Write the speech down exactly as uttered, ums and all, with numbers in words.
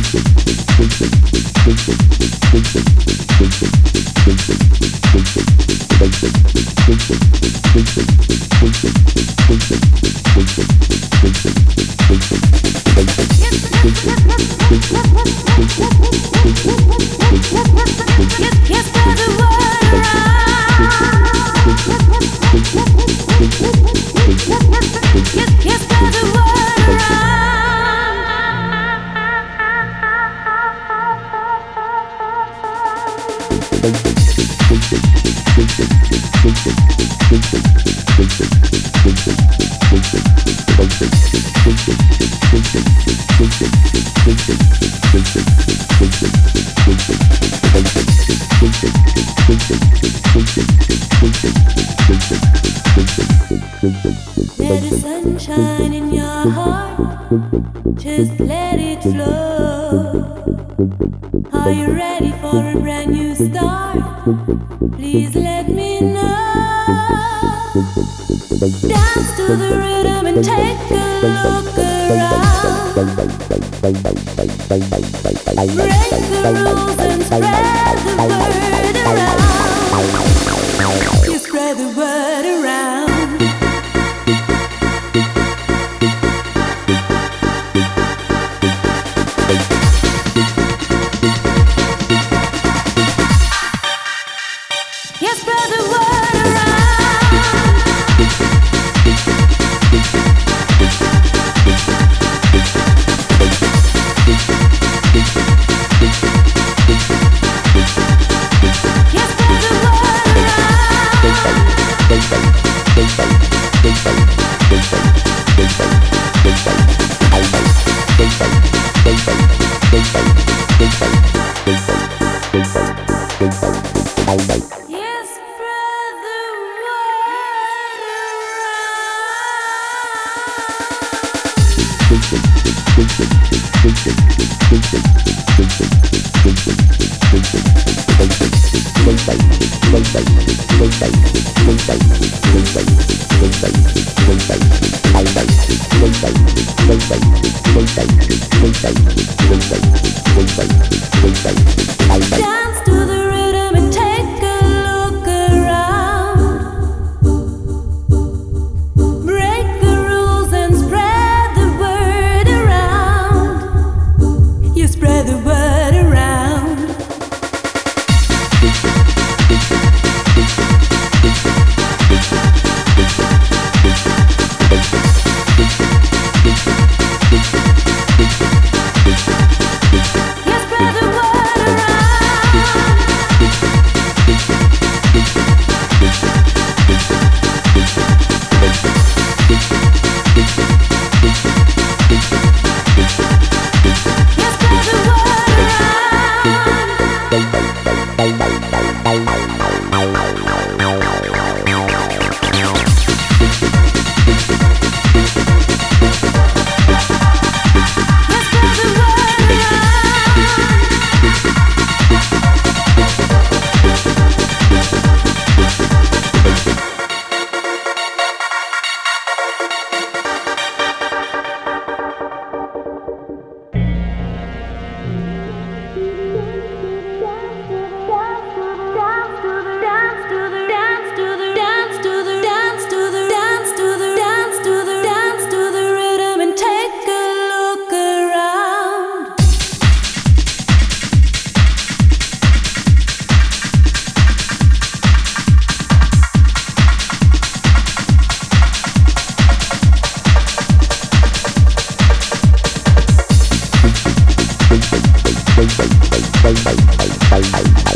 Let the sunshine in your heart, just let it flow. Are you ready for a brand new start? Please let me know. Dance to the rhythm and take a look around. Break the rules and spread the word around. You spread the word around. Dance to the rhythm and take a look around. Break the rules and spread the word around. You spread the word around. Bye.